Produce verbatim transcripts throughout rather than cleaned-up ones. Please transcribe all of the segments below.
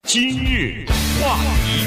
今日话题，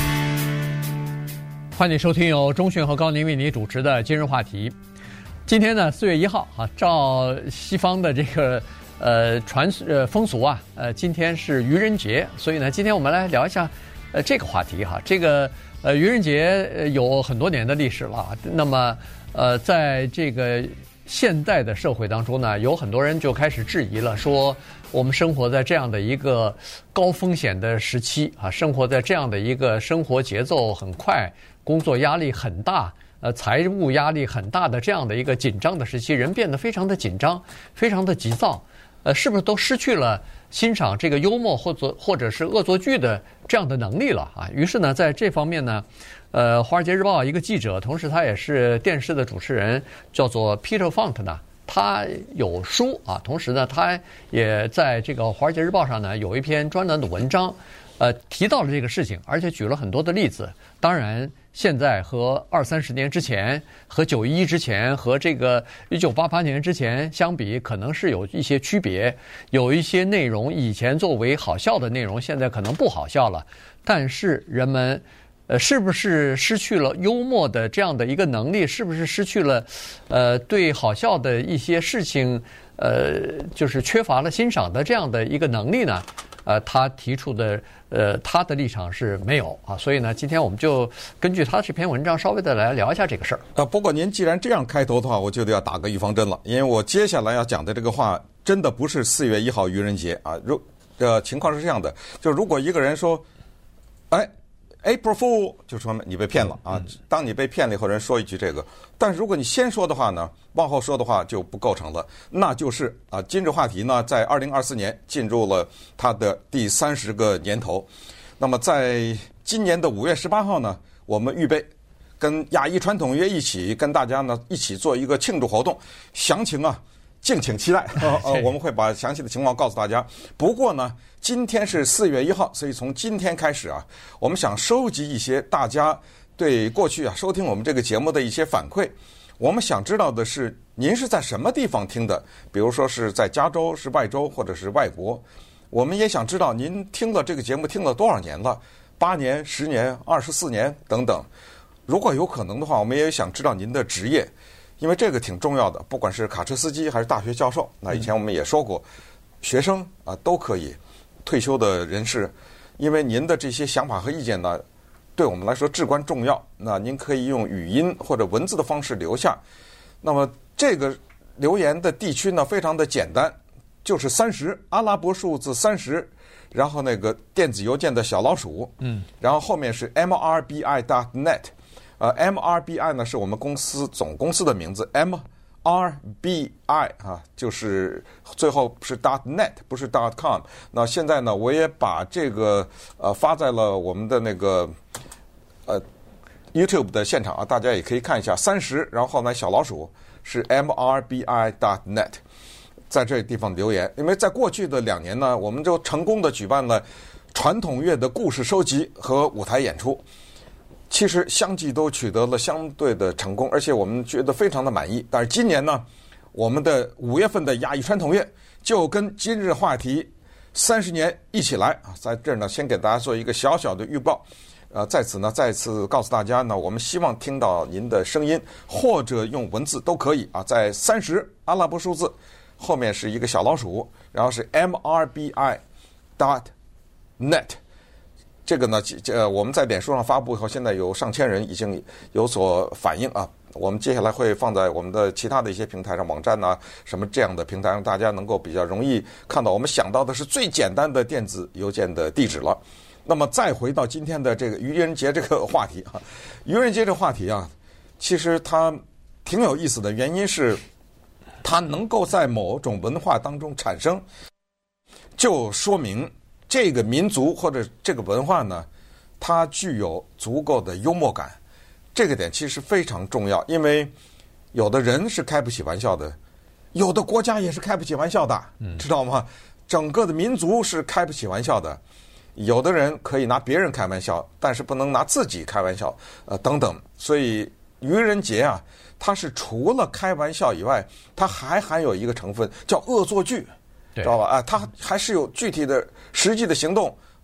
欢迎收听由钟迅和高宁为你主持的今日话题。今天呢，四月一号啊，照西方的这个呃传呃风俗啊，呃，今天是愚人节，所以呢，今天我们来聊一下呃这个话题哈。这个呃愚人节呃有很多年的历史了，那么呃在这个现代的社会当中呢，有很多人就开始质疑了，说我们生活在这样的一个高风险的时期啊，生活在这样的一个生活节奏很快、工作压力很大、呃财务压力很大的这样的一个紧张的时期，人变得非常的紧张，非常的急躁，呃，是不是都失去了欣赏这个幽默或者或者是恶作剧的这样的能力了啊？于是呢，在这方面呢，呃，《华尔街日报》一个记者，同时他也是电视的主持人，叫做 Peter Funk 呢。他有书啊，同时呢，他也在这个《华尔街日报》上呢有一篇专栏的文章，呃，提到了这个事情，而且举了很多的例子。当然，现在和二三十年之前、和九一一之前、和这个一九八八年之前相比，可能是有一些区别。有一些内容以前作为好笑的内容，现在可能不好笑了。但是人们呃，是不是失去了幽默的这样的一个能力？是不是失去了，呃，对好笑的一些事情，呃，就是缺乏了欣赏的这样的一个能力呢？呃，他提出的，呃，他的立场是没有啊。所以呢，今天我们就根据他这篇文章稍微的来聊一下这个事儿。 啊，不过您既然这样开头的话，我就得要打个预防针了，因为我接下来要讲的这个话，真的不是四月一号愚人节啊。如呃，情况是这样的，就是如果一个人说，哎。April Fool 就说你被骗了啊！当你被骗了以后，人说一句这个，但是如果你先说的话呢，往后说的话就不构成了。那就是啊，今日话题呢，在二零二四年进入了它的第三十个年头。那么在今年的五月十八号呢，我们预备跟亚裔传统约一起跟大家呢一起做一个庆祝活动，详情啊敬请期待。呃呃，我们会把详细的情况告诉大家。不过呢，今天是四月一号，所以从今天开始啊，我们想收集一些大家对过去啊收听我们这个节目的一些反馈。我们想知道的是，您是在什么地方听的？比如说是在加州、是外州或者是外国。我们也想知道您听了这个节目听了多少年了，八年、十年、二十四年等等。如果有可能的话，我们也想知道您的职业。因为这个挺重要的，不管是卡车司机还是大学教授，那以前我们也说过，学生啊都可以，退休的人士，因为您的这些想法和意见呢，对我们来说至关重要。那您可以用语音或者文字的方式留下。那么这个留言的地区呢，非常的简单，就是三十阿拉伯数字三十，然后那个电子邮件的小老鼠，嗯，然后后面是 m r b i dot net。呃 ，M R B I 呢是我们公司总公司的名字 ，M R B I 啊，就是最后是 dot net， 不是 dot com。那现在呢，我也把这个呃发在了我们的那个呃 YouTube 的现场啊，大家也可以看一下。三十，然后后来小老鼠是 M R B I dot net， 在这个地方留言。因为在过去的两年呢，我们就成功的举办了传统乐的故事收集和舞台演出。其实相继都取得了相对的成功，而且我们觉得非常的满意。但是今年呢，我们的五月份的亚裔传统乐就跟今日话题三十年一起来啊，在这儿呢，先给大家做一个小小的预告。呃，在此呢，再次告诉大家呢，我们希望听到您的声音，或者用文字都可以啊，在三十阿拉伯数字后面是一个小老鼠，然后是 M R B I dot net。这个呢，呃，我们在脸书上发布以后，现在有上千人已经有所反应啊。我们接下来会放在我们的其他的一些平台上，网站呐、啊，什么这样的平台，让大家能够比较容易看到。我们想到的是最简单的电子邮件的地址了。那么再回到今天的这个愚人节这个话题啊，愚人节这个话题啊，其实它挺有意思的，原因是它能够在某种文化当中产生，就说明这个民族或者这个文化呢，它具有足够的幽默感，这个点其实非常重要。因为有的人是开不起玩笑的，有的国家也是开不起玩笑的，知道吗？整个的民族是开不起玩笑的。有的人可以拿别人开玩笑，但是不能拿自己开玩笑，呃，等等。所以愚人节啊，它是除了开玩笑以外，它还含有一个成分叫恶作剧。知道吧？啊，它还是有具体的、实际的行动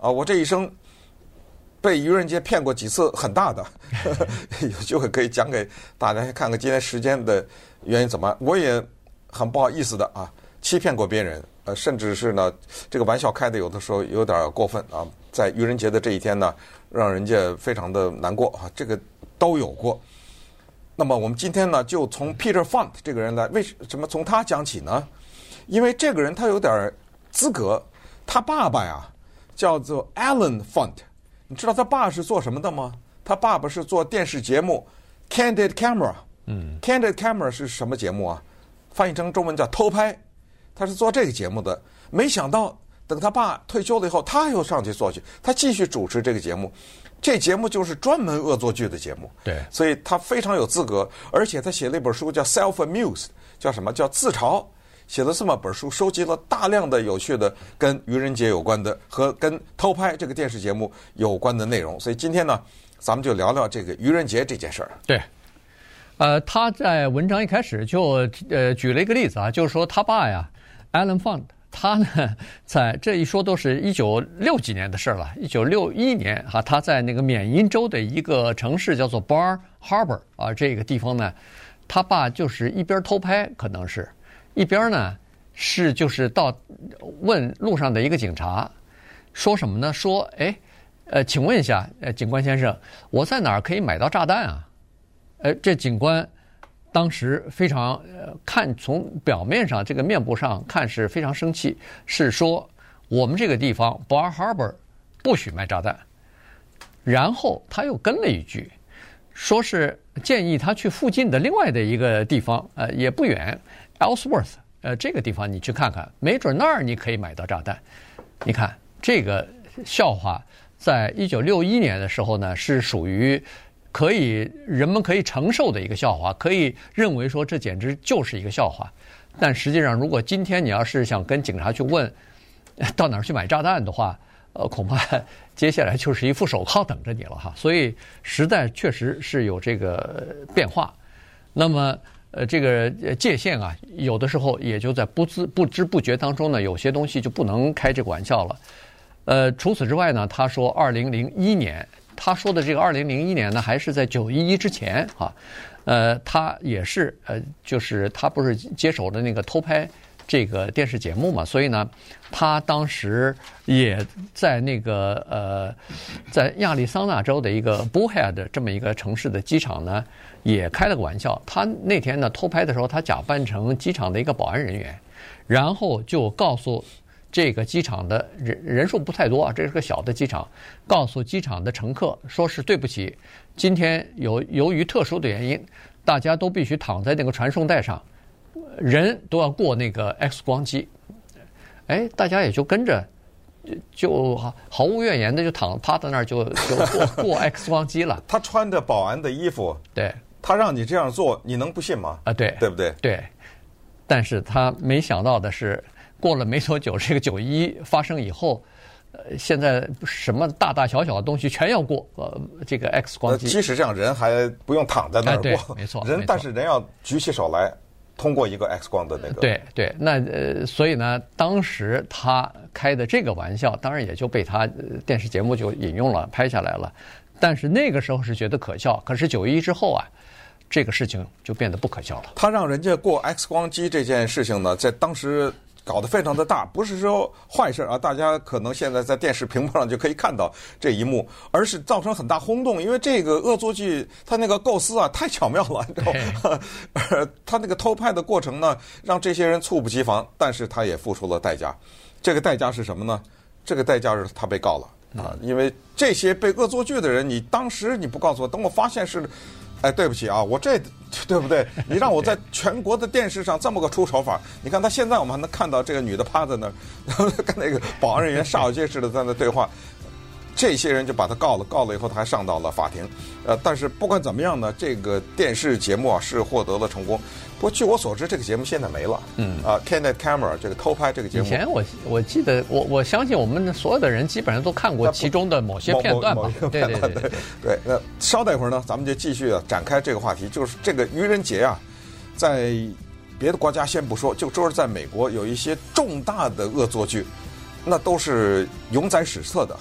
啊，我这一生被愚人节骗过几次很大的，呵呵有机会可以讲给大家看看今天时间的原因怎么。我也很不好意思的啊，欺骗过别人，呃，甚至是呢，这个玩笑开的有的时候有点过分啊，在愚人节的这一天呢，让人家非常的难过啊，这个都有过。那么我们今天呢，就从 Peter Font 这个人来，为什么从他讲起呢？因为这个人他有点资格，他爸爸呀叫做 Alan Font。你知道他爸是做什么的吗？他爸爸是做电视节目 Candid Camera。嗯 ，Candid Camera 是什么节目啊？翻译成中文叫偷拍。他是做这个节目的。没想到等他爸退休了以后，他又上去做去，他继续主持这个节目。这节目就是专门恶作剧的节目。 对， 所以他非常有资格。而且他写了一本书叫 Self-Amused， 叫什么？叫自嘲。写了这么本书，收集了大量的有趣的跟愚人节有关的和跟偷拍这个电视节目有关的内容。所以今天呢，咱们就聊聊这个愚人节这件事儿。 对，呃，他在文章一开始就呃举了一个例子啊，就是说他爸呀 ，Alan Font， 他呢在这一说都是一九六几年的事了，一九六一年哈、啊，他在那个缅因州的一个城市叫做 Bar Harbor 啊，这个地方呢，他爸就是一边偷拍，可能是。一边呢是就是到问路上的一个警察，说什么呢？说，哎，呃，请问一下，呃，警官先生，我在哪儿可以买到炸弹啊？呃，这警官当时非常呃，看从表面上这个面部上看是非常生气，是说我们这个地方 Bar Harbor 不许卖炸弹。然后他又跟了一句，说是建议他去附近的另外的一个地方，呃，也不远。Ellsworth， 呃，这个地方你去看看，没准那儿你可以买到炸弹。你看这个笑话，在一九六一年的时候呢，是属于可以人们可以承受的一个笑话，可以认为说这简直就是一个笑话。但实际上，如果今天你要是想跟警察去问到哪儿去买炸弹的话，呃，恐怕接下来就是一副手铐等着你了哈。所以时代确实是有这个变化。那么。呃，这个界限啊，有的时候也就在不知不知不觉当中呢，有些东西就不能开这个玩笑了。呃，除此之外呢，他说二零零一年，他说的这个二零零一年呢，还是在九一一之前啊。呃，他也是呃，就是他不是接手的那个偷拍这个电视节目嘛，所以呢，他当时也在那个呃，在亚利桑那州的一个 Bullhead 这么一个城市的机场呢。也开了个玩笑，他那天呢偷拍的时候，他假扮成机场的一个保安人员，然后就告诉这个机场的人人数不太多啊，这是个小的机场，告诉机场的乘客说是对不起，今天有由于特殊的原因，大家都必须躺在那个传送带上，人都要过那个 X 光机，哎，大家也就跟着。就毫无怨言的就躺趴在那儿就就过过 X 光机了。 他穿着保安的衣服， 对， 他让你这样做，你能不信吗？ 啊，对， 对不对？ 对。但是他没想到的是，过了没多久，这个九一发生以后，呃，现在什么大大小小的东西全要过呃这个 X 光机。 即使这样，人还不用躺在那儿过， 哎、没错， 人但是人要举起手来。通过一个 X 光的那个， 对对，那呃，所以呢，当时他开的这个玩笑，当然也就被他、呃、电视节目就引用了，拍下来了。但是那个时候是觉得可笑，可是九一之后啊，这个事情就变得不可笑了。 他让人家过 X 光机这件事情呢，在当时搞得非常的大，不是说坏事啊，大家可能现在在电视屏幕上就可以看到这一幕，而是造成很大轰动，因为这个恶作剧它那个构思啊太巧妙了，你知道吗？他那个偷拍的过程呢，让这些人猝不及防，但是他也付出了代价。这个代价是什么呢？这个代价是他被告了啊，因为这些被恶作剧的人，你当时你不告诉我，等我发现是。哎，对不起啊，我这对不对？你让我在全国的电视上这么个出丑法，你看他现在我们还能看到这个女的趴在那儿，然后跟那个保安人员煞有介事的在那对话，这些人就把他告了，告了以后他还上到了法庭。呃，但是不管怎么样呢，这个电视节目啊是获得了成功。不过据我所知，这个节目现在没了。嗯啊 ，Candid Camera 这个偷拍这个节目， 以前我我记得我我相信我们所有的人基本上都看过其中的某些片段吧。对对对对对。那稍待一会儿呢，咱们就继续展开这个话题，就是这个愚人节啊，在别的国家先不说，就说是在美国有一些重大的恶作剧，那都是永载史册的哈。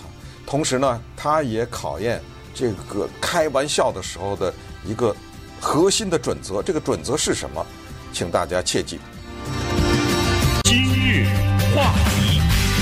同时呢，它也考验这个开玩笑的时候的一个核心的准则。这个准则是什么？请大家切记。 今日话题，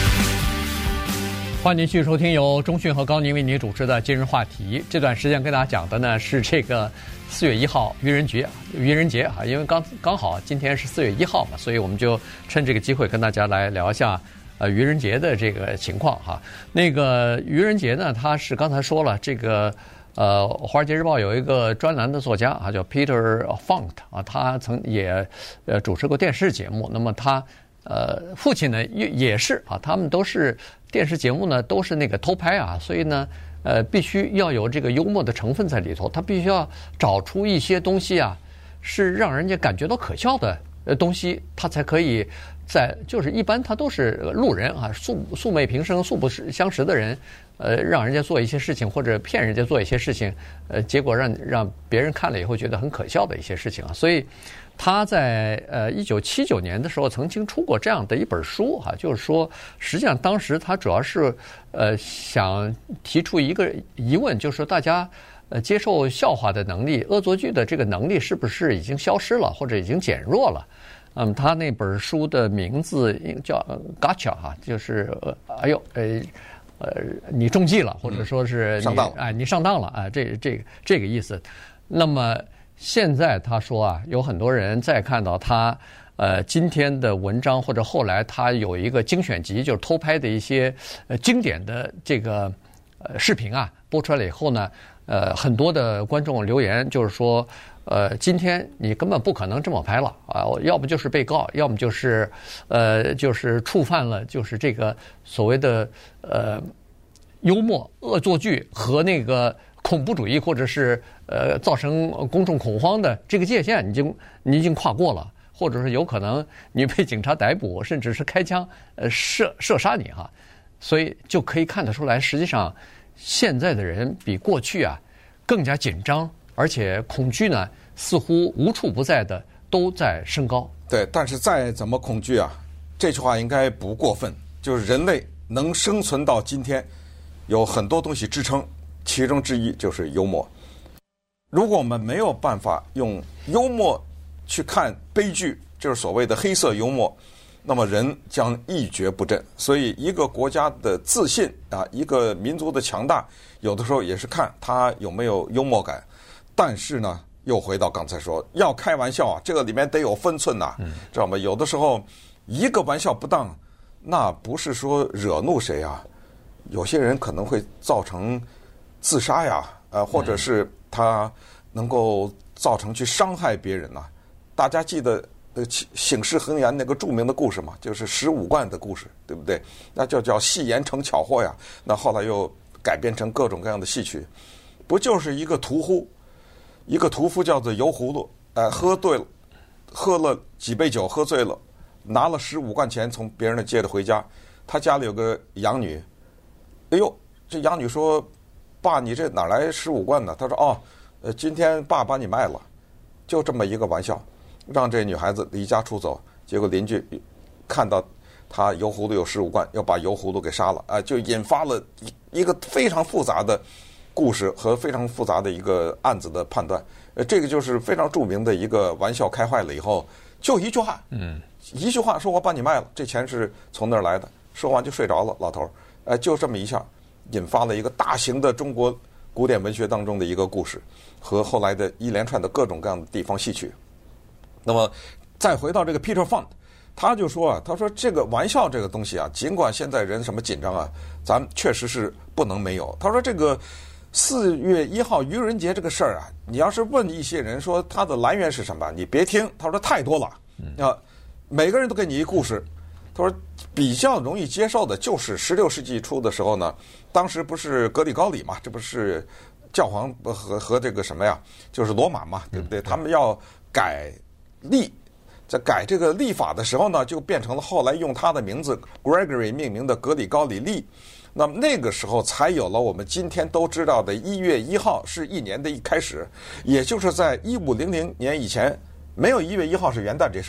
欢迎您继续收听由钟讯和高宁为您主持的今日话题。这段时间跟大家讲的呢是这个四月一号愚人节，愚人节啊，因为刚刚好今天是四月一号嘛，所以我们就趁这个机会跟大家来聊一下呃愚人节的这个情况哈。那个愚人节呢，它是刚才说了这个。呃，《华尔街日报》有一个专栏的作家啊，叫 Peter Funk 啊，他曾也呃主持过电视节目。那么他呃父亲呢也也是啊，他们都是电视节目呢都是那个偷拍啊，所以呢呃必须要有这个幽默的成分在里头，他必须要找出一些东西啊是让人家感觉到可笑的呃东西，他才可以在就是一般他都是路人啊，素素昧平生、素不相识的人。呃，让人家做一些事情，或者骗人家做一些事情，呃，结果让让别人看了以后觉得很可笑的一些事情啊。所以他在呃一九七九年的时候曾经出过这样的一本书哈、啊，就是说，实际上当时他主要是呃想提出一个疑问，就是说大家呃接受笑话的能力、恶作剧的这个能力是不是已经消失了，或者已经减弱了？嗯，他那本书的名字叫 Gotcha 哈、啊，就是呃哎呦呃。呃，你中计了，或者说是你、 嗯、上当了， 哎，你上当了啊，这这个这个意思。那么现在他说啊，有很多人在看到他呃今天的文章，或者后来他有一个精选集，就是偷拍的一些呃经典的这个呃视频啊，播出来以后呢，呃，很多的观众留言就是说。呃，今天你根本不可能这么拍了啊！要不就是被告，要么就是，呃，就是触犯了，就是这个所谓的呃幽默、恶作剧和那个恐怖主义，或者是呃造成公众恐慌的这个界限，你已经你已经跨过了，或者是有可能你被警察逮捕，甚至是开枪呃射射杀你哈。所以就可以看得出来，实际上现在的人比过去啊更加紧张。而且恐惧呢，似乎无处不在的都在升高。 对，但是再怎么恐惧啊，这句话应该不过分。就是人类能生存到今天，有很多东西支撑，其中之一就是幽默。如果我们没有办法用幽默去看悲剧，就是所谓的黑色幽默，那么人将一蹶不振。所以，一个国家的自信啊，一个民族的强大，有的时候也是看他有没有幽默感。但是呢，又回到刚才说，要开玩笑啊，这个里面得有分寸呐、啊，知道吗？有的时候一个玩笑不当，那不是说惹怒谁啊，有些人可能会造成自杀呀，呃，或者是他能够造成去伤害别人呐、啊。大家记得呃醒世恒言那个著名的故事嘛，就是十五贯的故事，对不对？那就叫戏言成巧货呀。那后来又改编成各种各样的戏曲，不就是一个屠夫？一个屠夫叫做油葫芦，呃，喝对了，喝了几杯酒，喝醉了，拿了十五贯钱从别人那借的回家。他家里有个养女，哎呦，这养女说：“爸，你这哪来十五贯呢？”他说：“哦，呃，今天爸把你卖了。”就这么一个玩笑，让这女孩子离家出走。结果邻居看到他油葫芦有十五贯，要把油葫芦给杀了，啊、呃，就引发了一个非常复杂的故事和非常复杂的一个案子的判断，呃，这个就是非常著名的一个玩笑开坏了以后，就一句话，嗯，一句话说我把你卖了，这钱是从那儿来的，说完就睡着了，老头儿，呃，就这么一下，引发了一个大型的中国古典文学当中的一个故事，和后来的一连串的各种各样的地方戏曲。那么再回到这个 Peter Funk， 他就说啊，他说这个玩笑这个东西啊，尽管现在人什么紧张啊，咱确实是不能没有。他说这个。四月一号愚人节这个事儿啊，你要是问一些人说它的来源是什么，你别听，他说太多了啊，每个人都给你一故事。他说比较容易接受的就是十六世纪初的时候呢，当时不是格里高里嘛，这不是教皇和和这个什么呀，就是罗马嘛，对不对？他们要改历，在改这个历法的时候呢，就变成了后来用他的名字 Gregory 命名的格里高里历。那么那个时候才有了我们今天都知道的一月一号是一年的一开始，也就是在一五零零年以前，没有一月一号是元旦这事儿。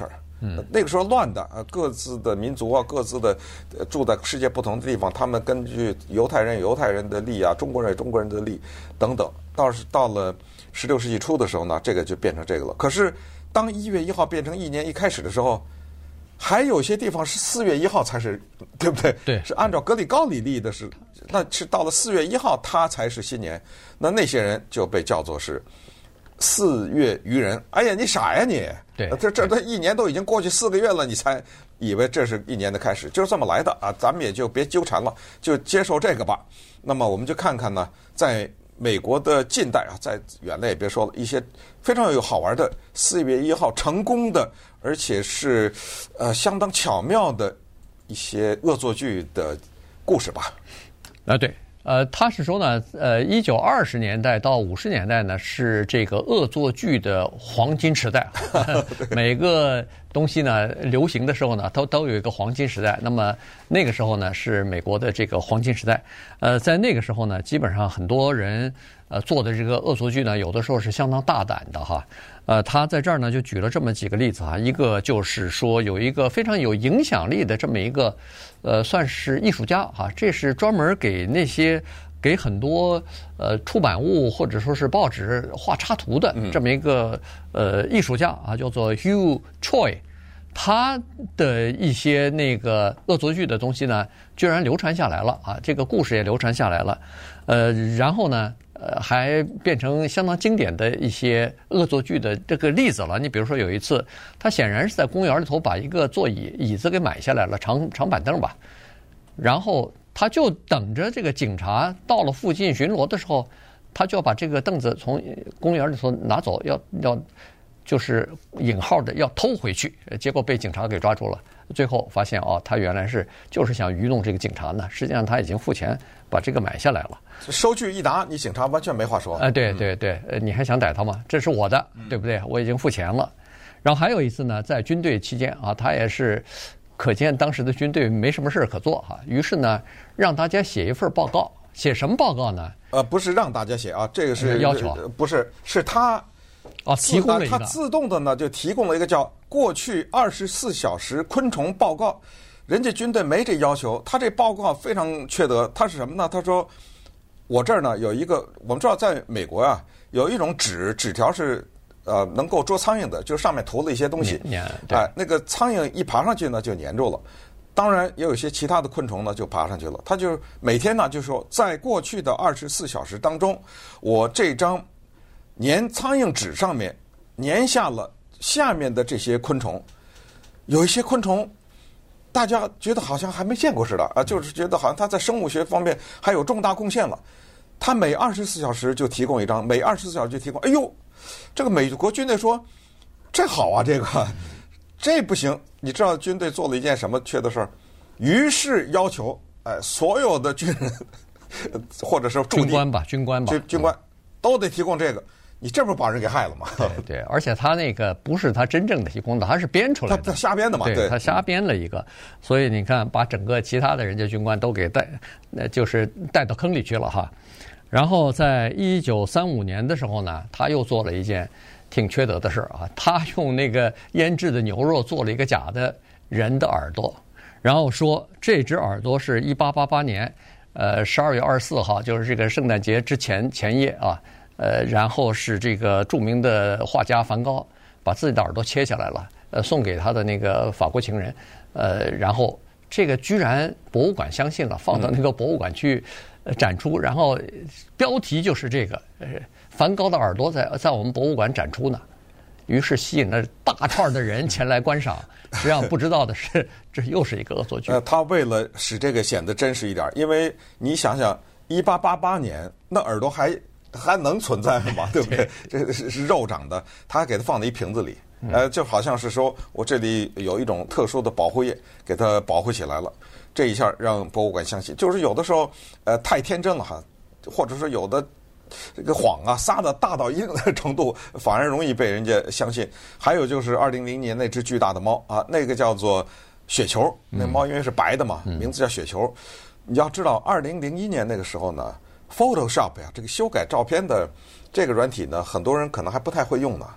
嗯，那个时候乱的啊，各自的民族啊，各自的住在世界不同的地方，他们根据犹太人有犹太人的利啊，中国人有中国人的利等等。倒是到了十六世纪初的时候呢，这个就变成这个了。可是当一月一号变成一年一开始的时候，还有些地方是四月一号才是，对不对？ 对， 是按照格里高里历的是，那是到了四月一号，它才是新年。那那些人就被叫做是四月愚人。哎呀，你傻呀你！ 对， 这这这一年都已经过去四个月了，你才以为这是一年的开始，就是这么来的啊！咱们也就别纠缠了，就接受这个吧。那么我们就看看呢，在美国的近代啊，在远了也别说了，一些非常有好玩的四月一号成功的，而且是呃相当巧妙的一些恶作剧的故事吧。 啊，对。呃，他是说呢，呃，一九二十年代到五十年代呢是这个恶作剧的黄金时代，每个东西呢流行的时候呢，都都有一个黄金时代。那么那个时候呢是美国的这个黄金时代。呃，在那个时候呢，基本上很多人呃做的这个恶作剧呢，有的时候是相当大胆的哈。呃，他在这儿呢就举了这么几个例子哈，一个就是说有一个非常有影响力的这么一个，呃，算是艺术家哈，这是专门给那些给很多呃出版物或者说是报纸画插图的这么一个呃艺术家啊，叫做 Hugh Choi， 他的一些那个恶作剧的东西呢，居然流传下来了啊，这个故事也流传下来了，呃，然后呢。呃，还变成相当经典的一些恶作剧的这个例子了。你比如说有一次，他显然是在公园里头把一个座椅椅子给买下来了，长长板凳吧，然后他就等着这个警察到了附近巡逻的时候，他就要把这个凳子从公园里头拿走，要要就是引号的要偷回去，结果被警察给抓住了。最后发现哦，他原来是就是想愚弄这个警察呢，实际上他已经付钱把这个买下来了。 收据一拿，你警察完全没话说。 哎、呃，对对对，呃，你还想逮他吗？这是我的，对不对？我已经付钱了。然后还有一次呢，在军队期间啊，他也是可见当时的军队没什么事可做哈、啊，于是呢，让大家写一份报告。写什么报告呢？ 呃，不是让大家写啊，这个是要求， 不是，是他哦提供了一个， 他自动的呢就提供了一个叫过去二十四小时昆虫报告。人家军队没这要求，他这报告非常缺德。他是什么呢？他说我这儿呢有一个，我们知道在美国啊有一种纸纸条是呃能够捉苍蝇的，就上面涂了一些东西，哎，那个苍蝇一爬上去呢就粘住了。当然也有一些其他的昆虫呢就爬上去了。他就每天呢就说，在过去的二十四小时当中，我这张粘苍蝇纸上面粘下了下面的这些昆虫，有一些昆虫。大家觉得好像还没见过似的啊，就是觉得好像他在生物学方面还有重大贡献了。他每二十四小时就提供一张，每二十四小时就提供。哎呦，这个美国军队说这好啊，这个这不行。你知道军队做了一件什么缺的事儿？于是要求哎，所有的军人或者是军官吧，军官吧， 军军官都得提供这个。你这不是把人给害了吗？ 对对，而且他那个不是他真正的提供的，他是编出来的， 他他瞎编的嘛， 对，他瞎编了一个，所以你看，把整个其他的人家军官都给带，呃，就是带到坑里去了哈。然后在一九三五年的时候呢，他又做了一件挺缺德的事啊，他用那个腌制的牛肉做了一个假的人的耳朵，然后说这只耳朵是一八八八年，呃，十二月二十四号，就是这个圣诞节之前前夜啊。呃，然后是这个著名的画家梵高把自己的耳朵切下来了，呃，送给他的那个法国情人，呃，然后这个居然博物馆相信了，放到那个博物馆去展出，然后标题就是这个，呃，梵高的耳朵在在我们博物馆展出呢，于是吸引了大串的人前来观赏。实际上不知道的是，这又是一个恶作剧。 呃，他为了使这个显得真实一点，因为你想想，一八八八年那耳朵还。还能存在吗？对不对？这是是肉长的，他还给它放在一瓶子里，呃，就好像是说我这里有一种特殊的保护液，给它保护起来了。这一下让博物馆相信，就是有的时候呃太天真了哈，或者说有的这个谎啊撒的大到一定的程度，反而容易被人家相信。还有就是二零零年那只巨大的猫啊，那个叫做雪球，那猫因为是白的嘛，名字叫雪球。你要知道，二零零一年那个时候呢。Photoshop 呀，这个修改照片的这个软体呢，很多人可能还不太会用呢。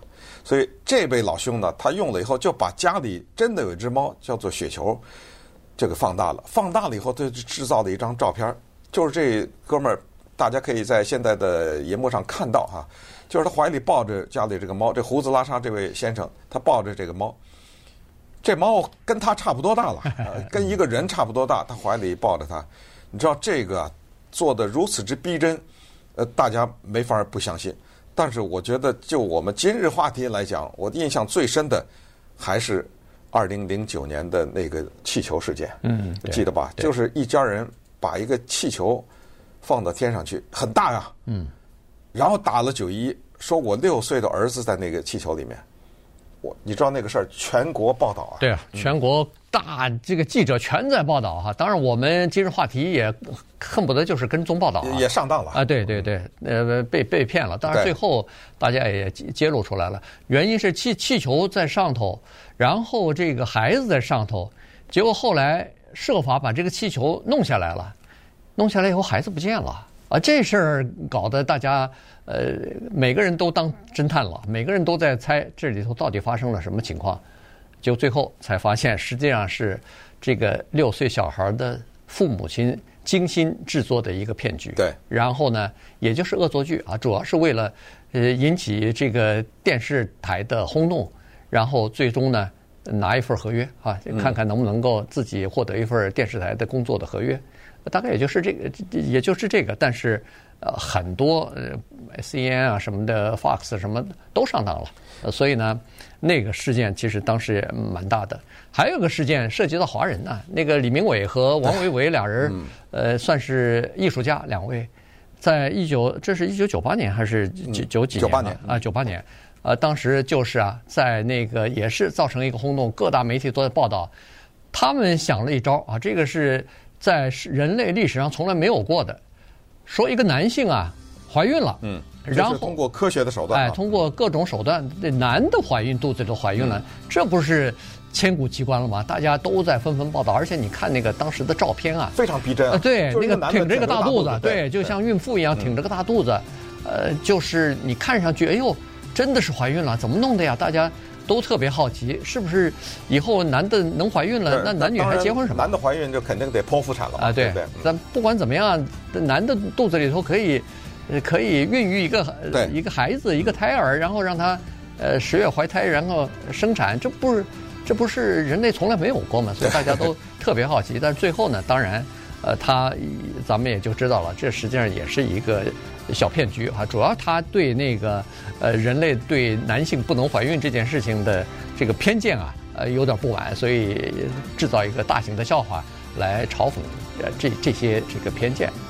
所以这位老兄呢，他用了以后就把家里真的有一只猫叫做雪球，这个放大了，放大了以后他就制造了一张照片，就是这哥们儿，大家可以在现在的荧幕上看到哈，就是他怀里抱着家里这个猫，这胡子拉碴这位先生，他抱着这个猫。这猫跟他差不多大了，呃、跟一个人差不多大，他怀里抱着他，你知道这个做的如此之逼真，呃，大家没法不相信。但是我觉得，就我们今日话题来讲，我印象最深的还是二零零九年的那个气球事件， 嗯， 记得吧？就是一家人把一个气球放到天上去，很大呀， 嗯， 然后打了九一一，说我六岁的儿子在那个气球里面。你知道那个事儿，全国报道啊！ 对啊，全国大这个记者全在报道哈。当然，我们今日话题也恨不得就是跟踪报道、啊， 也上当了啊！对对对，呃，被被骗了。当然，最后大家也揭露出来了，原因是气气球在上头，然后这个孩子在上头，结果后来设法把这个气球弄下来了，弄下来以后孩子不见了。啊，这事儿搞得大家呃每个人都当侦探了，每个人都在猜这里头到底发生了什么情况，就最后才发现实际上是这个六岁小孩的父母亲精心制作的一个骗局。 对， 然后呢，也就是恶作剧啊，主要是为了呃引起这个电视台的轰动，然后最终呢拿一份合约啊，看看能不能够自己获得一份电视台的工作的合约。大概也就是这个，也就是这个，但是呃，很多呃 C N N 啊什么的 Fox 什么都上当了，呃，所以呢，那个事件其实当时也蛮大的。还有个事件涉及到华人呢，那个李明伟和王维维俩人，呃，算是艺术家两位，在一九这是一九九八年还是九九几年？ 九八年啊，九八年，呃，当时就是啊，在那个也是造成一个轰动，各大媒体都在报道，他们想了一招啊，这个是。在人类历史上从来没有过的，说一个男性啊怀孕了， 嗯， 然后通过科学的手段， 哎，通过各种手段，这男的怀孕，肚子里头怀孕了，这不是千古奇观了吗？大家都在纷纷报道，而且你看那个当时的照片啊， 非常逼真啊， 对，那个挺着个大肚子， 对， 就像孕妇一样挺着个大肚子，呃，就是你看上去，哎呦，真的是怀孕了，怎么弄的呀？大家。都特别好奇，是不是以后男的能怀孕了，那男女还结婚什么？ 男的怀孕就肯定得剖腹产了啊！对， 对， 但不管怎么样，男的肚子里头可以，可以孕育一个一个孩子，一个胎儿，然后让他呃十月怀胎，然后生产，这不是这不是人类从来没有过吗？所以大家都特别好奇。但是最后呢，当然，呃，他咱们也就知道了，这实际上也是一个。小骗局啊，主要他对那个呃人类对男性不能怀孕这件事情的这个偏见啊，呃有点不满，所以制造一个大型的笑话来嘲讽呃这这些这个偏见。